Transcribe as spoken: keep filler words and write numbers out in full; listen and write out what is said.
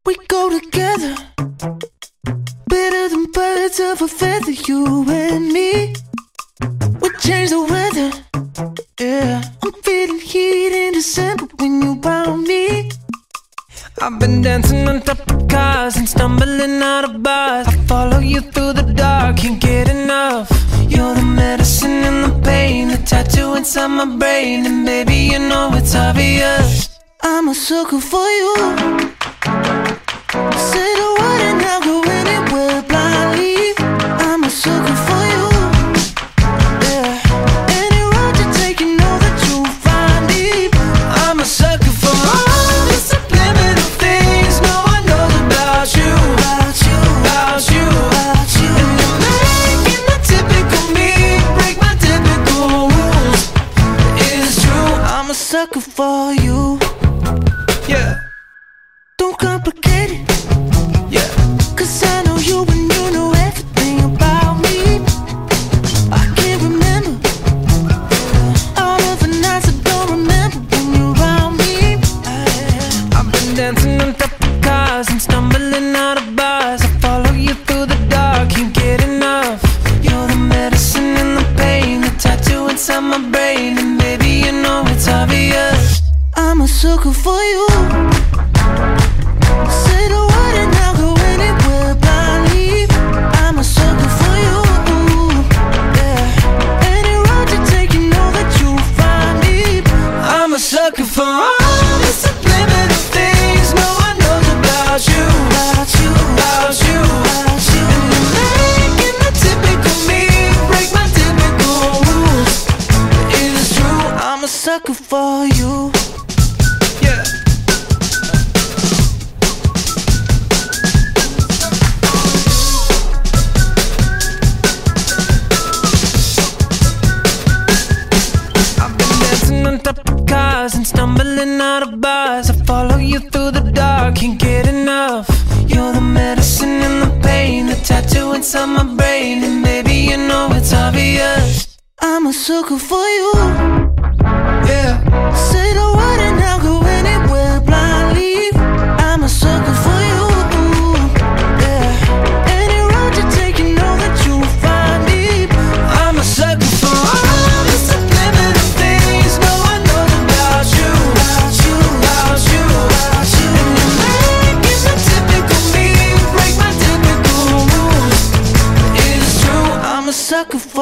We go together, better than birds of a feather, you and me. We change the weather, yeah. I'm feeling heat in December when you found me. I've been dancing on top of cars and stumbling out of bars. I follow you through the dark, can't get enough. You're the medicine and the pain, the tattoo inside my brain. And baby, you know it's obvious, I'm a sucker for you. Say the word and I'll go anywhere blindly. I'm a sucker for you, yeah. Any road you take, you know that you'll find me. I'm a sucker for all the subliminal things no one knows about you, About you, about you, about you. And you're making the typical me break my typical rules. It's true, I'm a sucker for you. yeah, Don't complicate it, yeah. cause I know you and you know everything about me. I can't remember all of the nights I don't remember when you're around me. I've been dancing on top of cars and stumbling out of bars. I follow you through the dark, can't get enough. You're the medicine and the pain, the tattoo inside my brain. And baby, you know it's obvious, I'm a sucker for you. Say the word and I'll go anywhere blindly. I'm a sucker for you, yeah. Any road you take, you know that you'll find me. I'm a sucker for all the subliminal things no one knows about you, About you, about you, about you. And you're making the typical me break my typical rules. It's true, I'm a sucker for you. yeah. I've been dancing on top of cars and stumbling out of bars. I follow you through the dark, can't get enough. You're the medicine and the pain, the tattoo inside my brain. And baby, you know it's obvious, I'm a sucker for you. yeah. Say the word and I'll go anywhere blindly. I'm a sucker for you, yeah. Any road you take, you know that you'll find me. I'm a sucker for all the subliminal things no one knows about you, About you, about you, about you. And you're making the typical me break my typical rules. It's true, I'm a sucker for